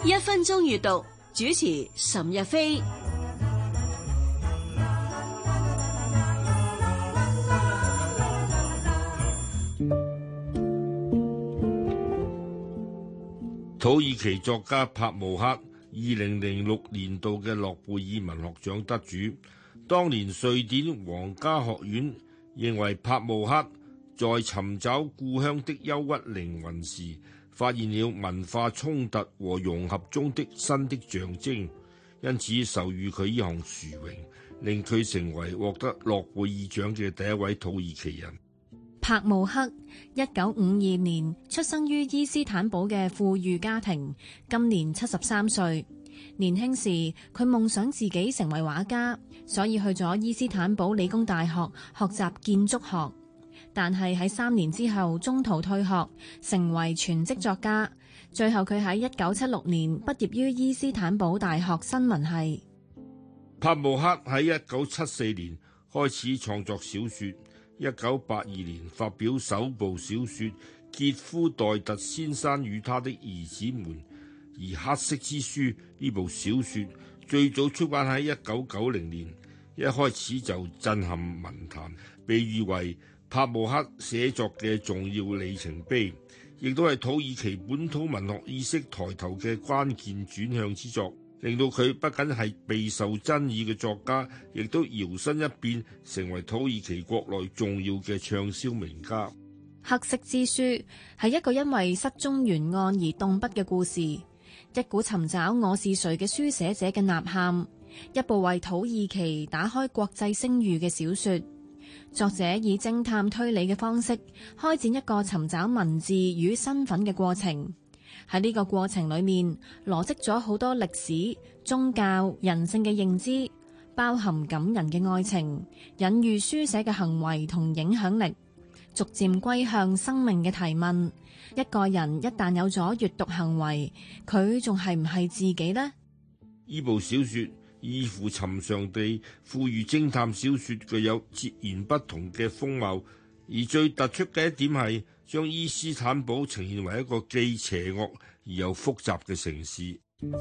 1分鐘閱讀，主持岑日飛。 土耳其作家帕慕克2006年度嘅諾貝爾文學獎得主，當年瑞典皇家學院認為帕慕克在尋找故鄉的憂鬱靈魂時，發現了文化衝突和融合中的新的象徵，因此授予佢呢項殊榮，令佢成為獲得諾貝爾獎嘅第一位土耳其人。 帕慕克1952年出生於伊斯坦堡嘅富裕家庭，今年73歲。年輕時佢夢想自己成為畫家，所以去咗伊斯坦堡理工大學學習建築學。但係喺3年之後中途退學，成為全職作家。最後佢喺1976年畢業於伊斯坦堡大學新聞系。 帕慕克喺1974年開始創作小說，1982年發表首部小說《傑夫代特先生與他的兒子們》，而《黑色之書》呢部小說最早出版喺1990年，一開始就震撼文壇，被譽為帕慕克寫作嘅重要里程碑，亦都係土耳其本土文學意識抬頭嘅關鍵轉向之作，令到佢不僅係備受爭議嘅作家，亦都搖身一變成為土耳其國內重要嘅暢銷名家。 黑色之書係一個因為失蹤懸案而動筆嘅故事，一股尋找我是誰嘅書寫者嘅吶喊，一部為土耳其打開國際聲譽嘅小說。作者以偵探推理嘅方式開展一個尋找文字與身份嘅過程。喺呢個過程裏面，羅織咗好多歷史、宗教、人性嘅認知，包含感人嘅愛情、隱喻書寫嘅行為同影響力，逐漸歸向生命嘅提問。一個人一旦有咗閱讀行為，佢仲係唔係自己呢？ 呢部小說異乎尋常地賦予偵探小說具有截然不同嘅風貌，而最突出嘅一點係將伊斯坦堡呈現為一個既邪惡而又複雜嘅城市。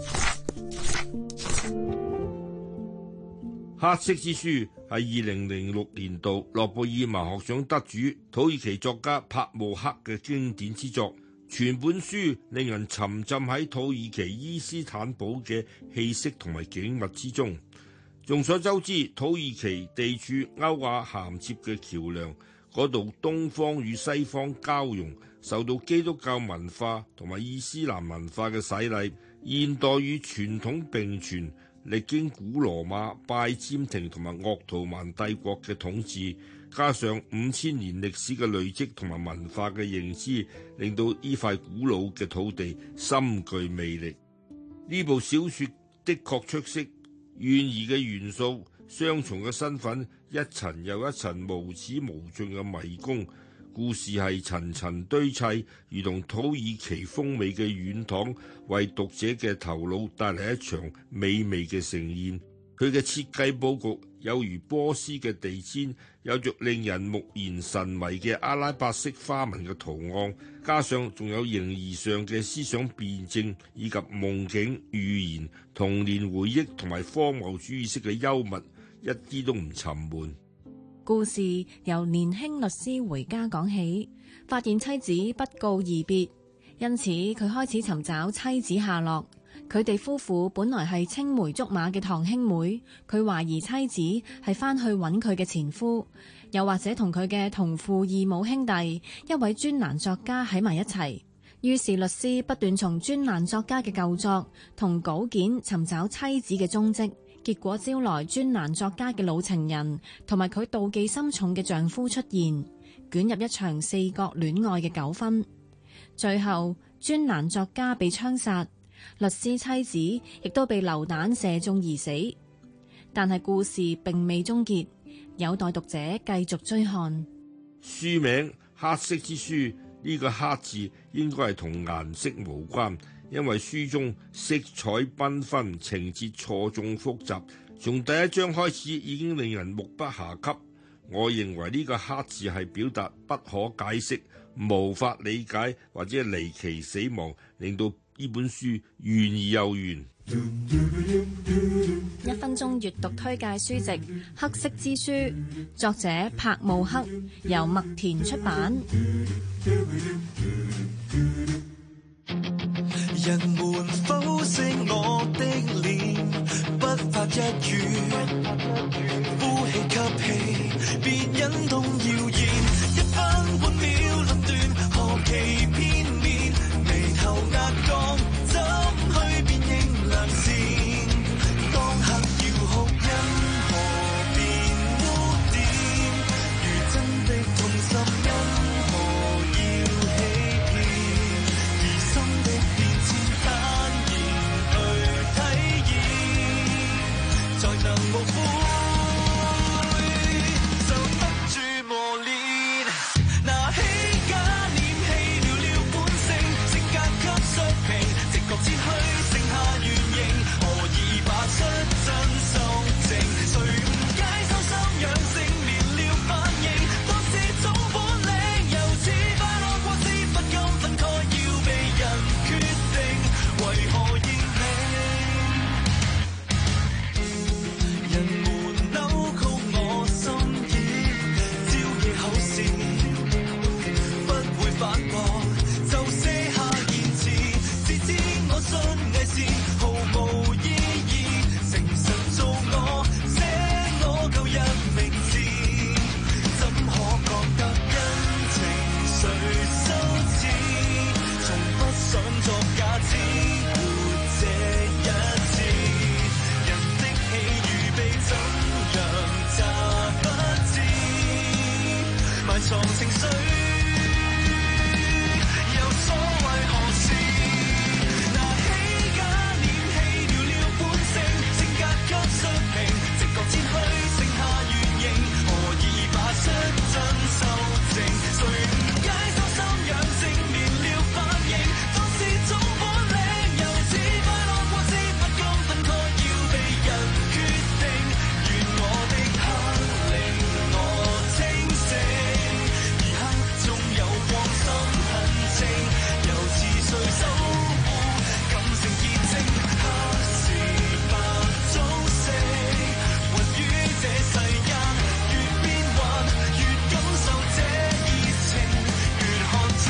黑色之書係2006年度諾貝爾文學獎得主土耳其作家帕慕克嘅經典之作。全本書令人沉浸喺土耳其伊斯坦堡嘅氣息同埋景物之中。眾所周知，土耳其地處歐亞銜接嘅橋梁，嗰度東方與西方交融，受到基督教文化同埋伊斯蘭文化嘅洗禮，現代與傳統並存，歷經古羅馬、拜占庭同埋鄂圖曼帝國嘅統治，加上5000年歷史嘅累積同埋文化嘅認知，令到呢塊古老嘅土地深具魅力。呢部小說的確出色，懸疑嘅元素、雙重嘅身份、一層又一層無始無盡嘅迷宮，故事係層層堆砌，如同土耳其風味嘅軟糖，為讀者嘅頭腦帶嚟一場美味嘅盛宴。佢嘅設計佈局有如波斯嘅地氈，有着令人目眩神迷嘅阿拉伯式花紋嘅圖案，加上仲有形而上嘅思想辯證，以及夢境、預言、童年回憶同埋荒謬主義式嘅幽默，一啲都唔沉悶。 故事由年輕律師回家講起，發現妻子不告而別，因此佢開始尋找妻子下落。佢哋夫婦本來係青梅竹馬嘅堂兄妹，佢懷疑妻子係返去揾佢嘅前夫，又或者同佢嘅同父異母兄弟一位專欄作家喺埋一齊。於是律師不斷從專欄作家嘅舊作同稿件尋找妻子嘅蹤跡，結果招來專欄作家嘅老情人同埋佢妒忌心重嘅丈夫出現，捲入一場四角戀愛嘅糾紛。最後專欄作家被槍殺，律師妻子亦都被流彈射中而死。但係故事並未終結，有待讀者繼續追看。 書名《黑色之書》，呢個黑字應該係同顏色無關，因為書中色彩繽紛，情節錯綜複雜，從第一章開始已經令人目不暇給。我認為呢個黑字係表達不可解釋、 無法理解或者離奇死亡，令到呢本書懸而又懸。 1分鐘閱讀推介書籍《黑色之書》，作者柏慕克，由麥田出版。 人們剖析我的臉，不發一語，呼氣吸氣，別忍痛謠言，一分半秒論斷，何其片面，眉頭壓降，怎去辨認良善？當刻要哭，因何變污點？如真的痛心，因何要欺騙？疑心的變遷，坦然去體驗，才能無悔，就得住磨練。拿起假臉，棄掉了本性，性格給削平，直覺撤去，剩下原形，何以拔出真修正？誰誤解修心養性，連了反應，當是種本領，由此快樂過之不甘分開，要被人決定，為何認命？人們扭曲我心意，朝夜口舌，不會反駁，就寫下言辭，自知我信偽是毫無意義，誠實做我，寫我舊日名字，怎可覺得因情緒羞恥？從不想作假，只活這一次，人的喜與悲怎樣詐不知，埋藏情緒，有所謂何事？拿起假臉，棄掉了本性，性格給削平，直覺撤去，剩下原形，何以拔出真修正？誰誤解修心養性，連了反應，當是種本領，由此快樂過之不甘分開，要被人決定，願我的黑令我清醒，而黑中有光心很清，由似水守護，感性潔淨，黑是白中色，混於這世間，越變幻，越感受這熱情，越看清。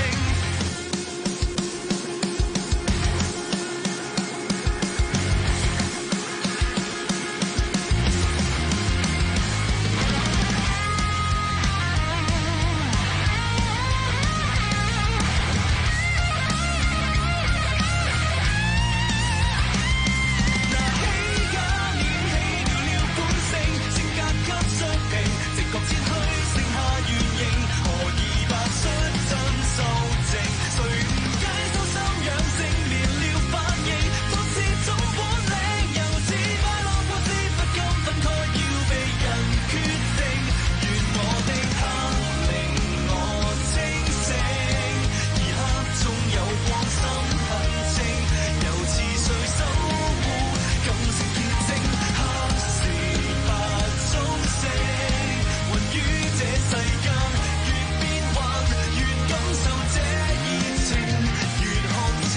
拿起假臉，棄掉了本性，性格給削平，直覺撤去，剩下原形，何以拔出真修正？誰誤解修心養性，連了反應，當是種本領，由此快樂過之不甘分開，要被人決定，願我的黑令我清醒，而黑中有光心很清，由似水守護，感性潔淨，黑是白中色，混於這世間，越變幻，越感受這熱情，越看清。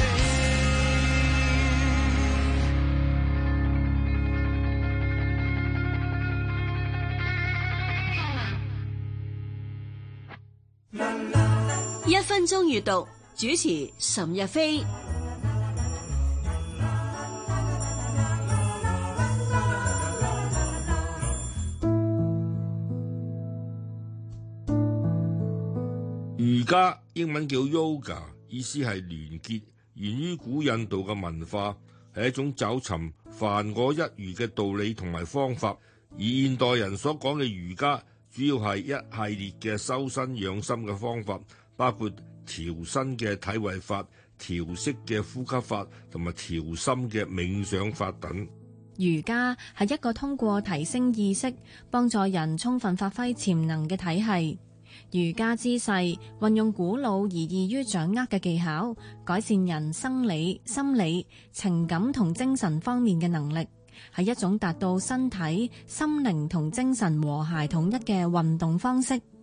1分鐘閱讀，主持岑日飛。 瑜伽英文叫 yoga， 意思係聯結，源於古印度嘅文化，係一種找尋凡我一如嘅道理同埋方法。而現代人所講嘅瑜伽，主要係一系列嘅修身養心嘅方法，包括調身嘅體位法、調息嘅呼吸法同埋調心嘅冥想法等。 瑜伽係一個通過提升意識，幫助人充分發揮潛能嘅體系。瑜伽姿勢運用古老而易於掌握嘅技巧，改善人生理、心理、情感同精神方面嘅能力，係一種達到身體、心靈同精神和諧統一嘅運動方式。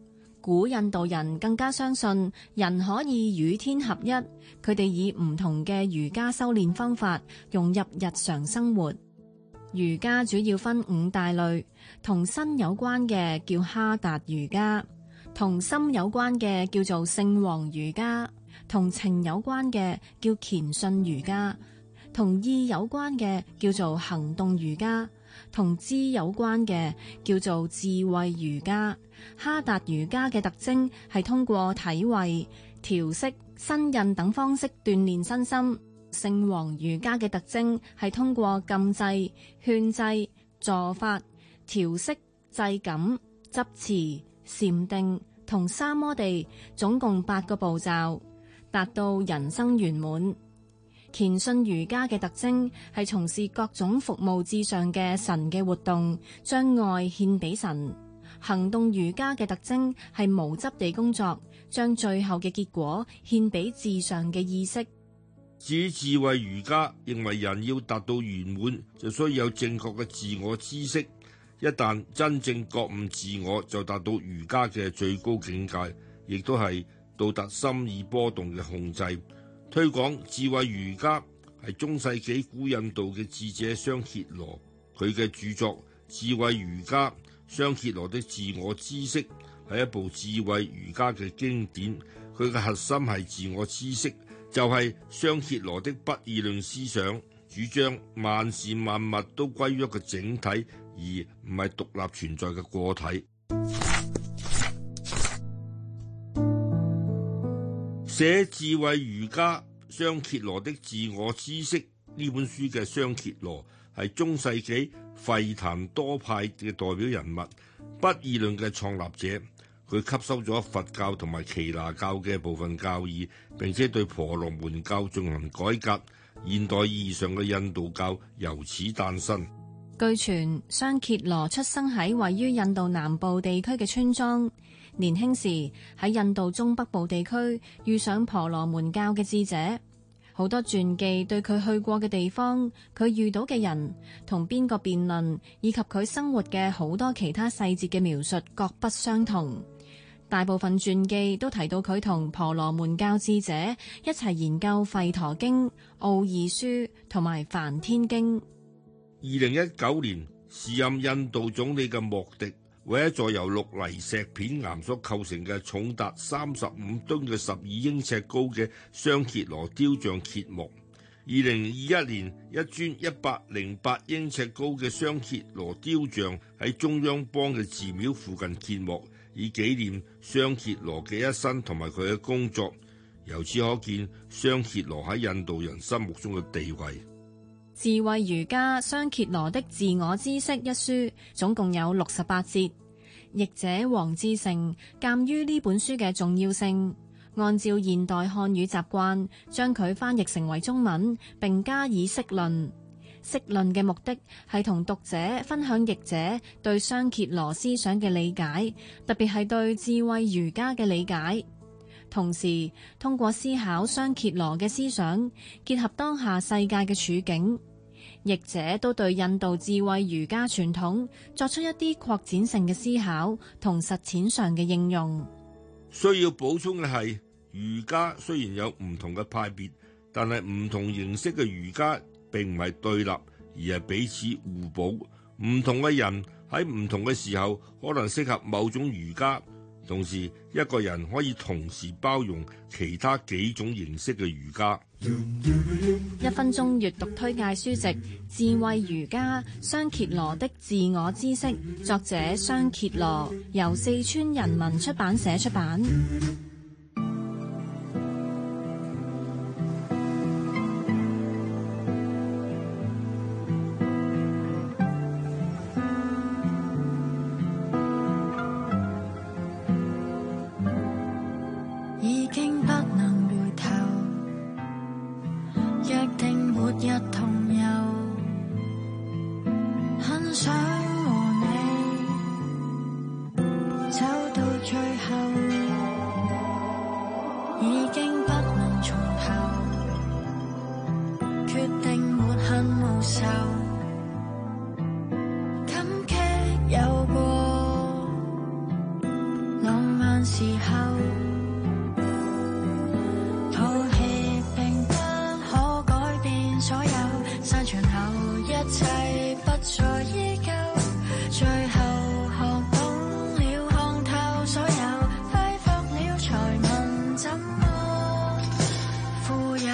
古印度人更加相信人可以與天合一，佢哋以唔同嘅瑜伽修煉方法融入日常生活。瑜伽主要分5大類，同身有關嘅叫哈達瑜伽，同心有關嘅叫做聖王瑜伽，同情有關嘅叫虔信瑜伽，同意有關嘅叫做行動瑜伽，同知有關嘅叫做智慧瑜伽。哈達瑜伽嘅特徵係通過體位、調息、身印等方式鍛煉身心。聖王瑜伽嘅特徵係通過禁制、勸制、助法、調息、制感、執持、禪定同三摩地，總共8個步驟，達到人生圓滿。虔信瑜伽嘅特徵係從事各種服務至上嘅神嘅活動，將愛獻俾神。行動瑜伽嘅特徵係無執地工作，將最後嘅結果獻俾至上嘅意識。 至於智慧瑜伽，認為人要達到圓滿，就需要有正確嘅自我知識。一旦真正覺悟自我，就達到瑜伽嘅最高境界，亦都係到達心意波動嘅控制。推廣智慧瑜伽係中世紀古印度嘅智者商羯羅，佢嘅著作《智慧瑜伽：商羯羅的自我知識》係一部智慧瑜伽嘅經典。佢嘅核心係自我知識，就係商羯羅的不二論思想，主張萬事萬物都歸於一個整體，而唔係獨立存在嘅個體。寫智慧瑜伽商羯羅的自我知識呢本書嘅商羯羅係中世紀吠檀多派嘅代表人物，不二論嘅創立者。佢吸收咗佛教同埋耆那教嘅部分教義，並且對婆羅門教進行改革。現代意義上嘅印度教由此誕生。 據傳，商羯羅出生喺位於印度南部地區嘅村莊。年輕時喺印度中北部地區遇上婆羅門教嘅智者，好多傳記對佢去過嘅地方、佢遇到嘅人、同邊個辯論，以及佢生活嘅好多其他細節嘅描述各不相同。大部分傳記都提到佢同婆羅門教智者一齊研究吠陀經、奧義書同埋梵天經。 2019年，時任印度總理嘅莫迪為一座由綠泥石片岩所構成嘅重達35噸嘅12英尺高嘅商羯羅雕像揭幕。2021年，一尊108英尺高嘅商羯羅雕像喺中央邦嘅寺廟附近揭幕，以紀念商羯羅嘅一生同埋佢嘅工作。由此可見，商羯羅喺印度人心目中嘅地位。 智慧瑜伽商羯羅的自我知識一書總共有68節，譯者黃志成鑑於呢本書嘅重要性，按照現代漢語習慣，將佢翻譯成為中文，並加以釋論。釋論嘅目的係同讀者分享譯者對商羯羅思想嘅理解，特別係對智慧瑜伽嘅理解。同時，通過思考商羯羅嘅思想，結合當下世界嘅處境，譯者都對印度智慧瑜伽傳統作出一啲擴展性嘅思考同實踐上嘅應用。 需要補充嘅係，瑜伽雖然有唔同嘅派別，但係唔同形式嘅瑜伽並唔係對立，而係彼此互補。唔同嘅人喺唔同嘅時候可能適合某種瑜伽，同時一個人可以同時包容其他幾種形式嘅瑜伽。 1分鐘閱讀推介書籍《智慧瑜伽商羯羅的自我知識》，作者商羯羅，由四川人民出版社出版。 已經不能回頭，約定末日同遊，很想和你走到最後，已經不能從頭，決定沒恨無仇，感激有過浪漫時不再依舊，最後學懂了看透所有，揮霍了才問怎麼富有。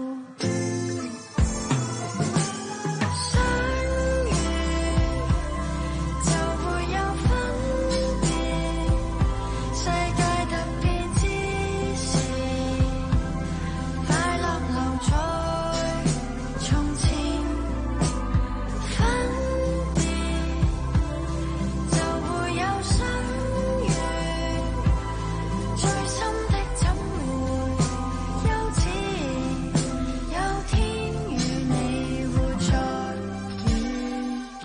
相遇就會有分別，世界突變之時，快樂留在從前。分別就會有相遇，最深的怎會休止？有天與你會再遇見。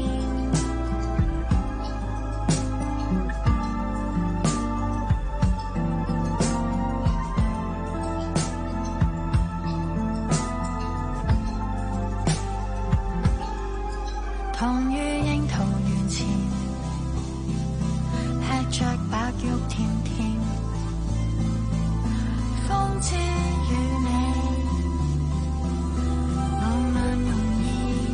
糖於櫻桃園前，吃着白玉甜甜，方知與你浪漫容易。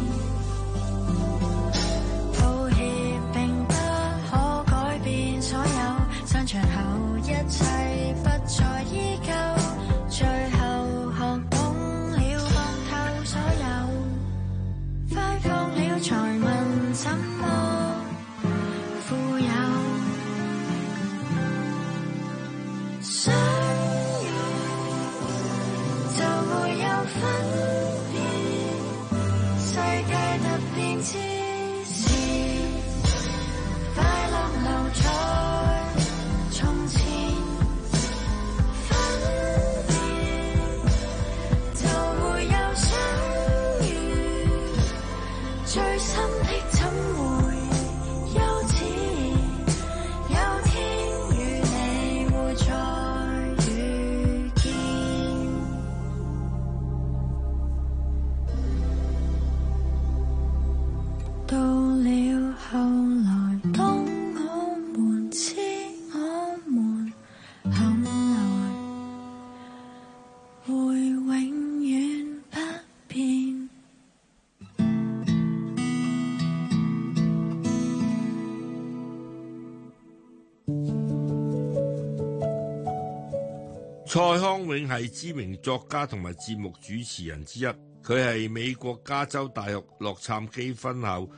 抱歉並不可改變所有，散場後一切不再依舊，最後學懂了看透所有，揮霍了才問怎麼富有。相遇就會有分別，世界突變之時，快樂留在從前。分別就會有相遇，最深的怎會休止？有天與你會再遇見。到了後來，當我們知我們後來會永遠不變。 蔡康永係知名作家同埋節目主持人之一，佢係美國加州大學洛杉磯分校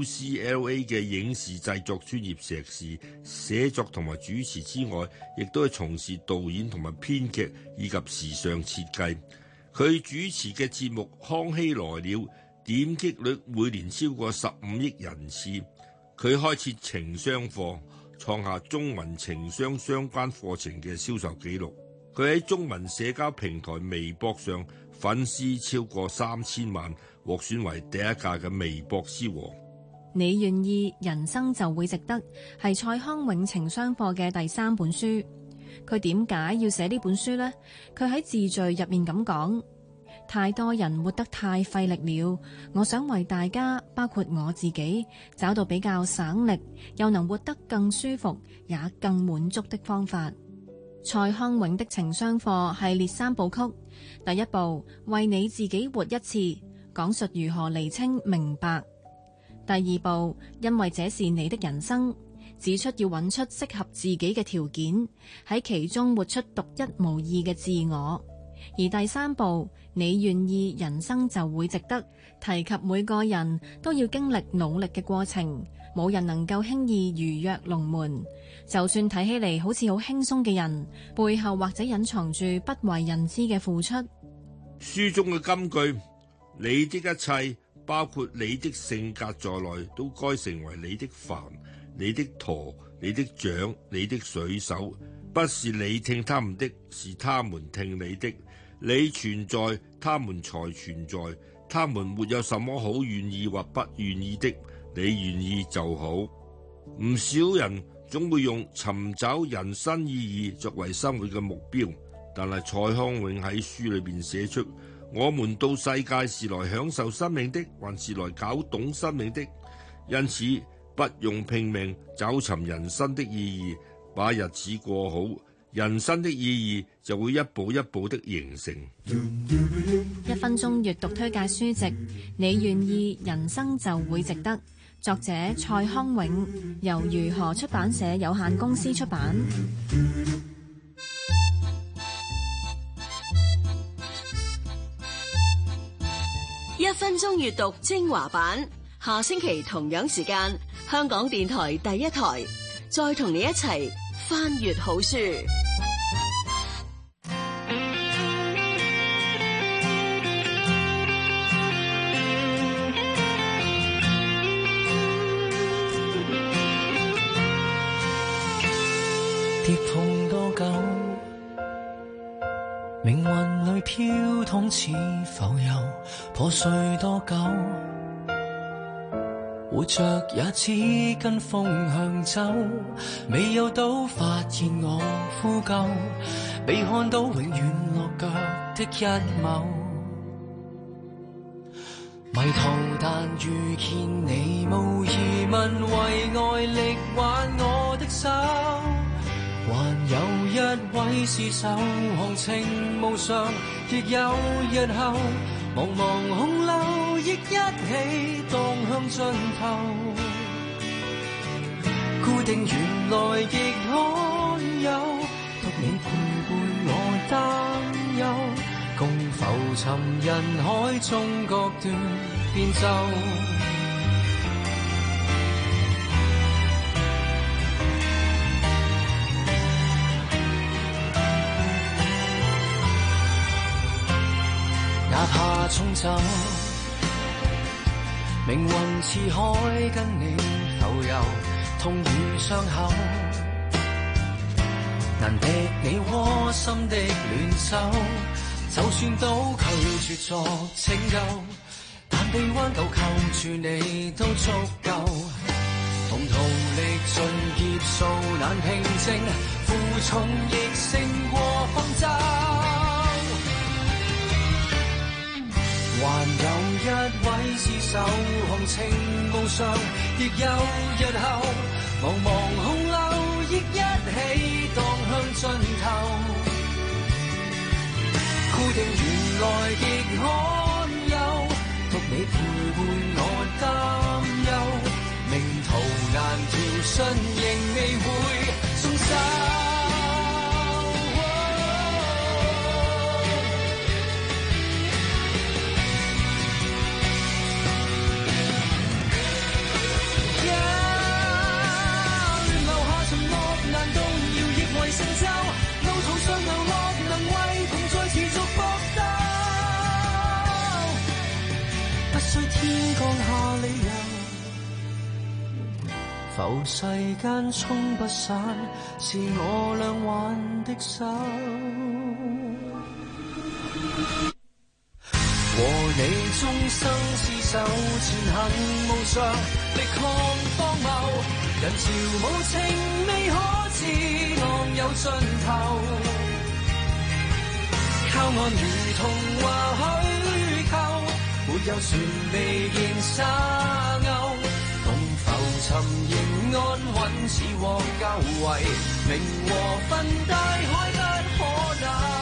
UCLA 嘅影視製作專業碩士，寫作同埋主持之外，亦都係從事導演同埋編劇以及時尚設計。佢主持嘅節目《康熙來了》點擊率每年超過15億人次。佢開設情商課，創下中文情商相關課程嘅銷售紀錄。佢喺中文社交平台微博上粉絲超過3000萬，獲選為第一屆嘅微博之王。 你願意，人生就會值得，係蔡康永情商課嘅第3本書。佢點解要寫呢本書呢？佢喺自序入面咁講：太多人活得太費力了，我想為大家，包括我自己，找到比較省力又能活得更舒服也更滿足的方法。蔡康永的情商課系列3部曲，第一部為你自己活一次，講述如何釐清明白；第二部因為這是你的人生，指出要揾出適合自己嘅條件，喺其中活出獨一無二嘅自我；而第3部你願意，人生就會值得，提及每個人都要經歷努力嘅過程，冇人能夠輕易如躍龍門。就算睇起嚟好似好輕鬆嘅人，背後或者隱藏住不為人知嘅付出。 書中嘅金句：你的一切，包括你的性格在內，都該成為你的帆、你的舵、你的槳、你的水手。不是你聽他們的，是他們聽你的。你存在，他們才存在。他們沒有什麼好願意或不願意的，你願意就好。唔少人總會用尋找人生意義作為生活嘅目標，但係蔡康永喺書裏邊寫出：我們到世界是來享受生命的，還是來搞懂生命的？因此，不用拼命找尋人生的意義，把日子過好， 人生的意義就會一步一步的形成。 1分鐘閱讀推介書籍，你願意，人生就會值得。作者蔡康永，由如何出版社有限公司出版。 1分鐘閱讀精華版，下星期同樣時間，香港電台第一台，再同你一齊翻閱好書。 跌碰多久，命運裏飄蕩似浮游，破碎多久，活着也只跟風向走，未有到發現我枯舊，未看到永遠落腳的一畝，迷途但遇見你，無疑問為愛力挽我的手，還有一位廝守，行程無常，亦有日後，茫茫洪流亦一起蕩向盡頭，固定原來亦罕有，獨你陪伴我擔憂，共浮沉人海中各段變奏。哪怕沖走，命運似海跟你浮游，痛與傷口，難敵你窩心的戀手，就算都拒絕作拯救，但臂彎夠扣住你都足夠，同途歷盡劫數難平靜，負重亦勝過方舟，還有一位廝守，行程無常，亦有日後，茫茫洪流亦一起蕩向盡頭，固定原來亦罕有，獨你陪伴我擔憂，命途難調順仍未會鬆手。成就路途上流落，能為同在持續搏鬥，不需天降下理由，浮世間衝不散，是我倆挽的手，和你終生廝守，前行無常，力抗荒謬，人潮無情未可知浪有盡頭，靠岸如同話虛構，沒有船未見沙鷗，共浮沉仍安穩，似獲救為名和分大海不可能。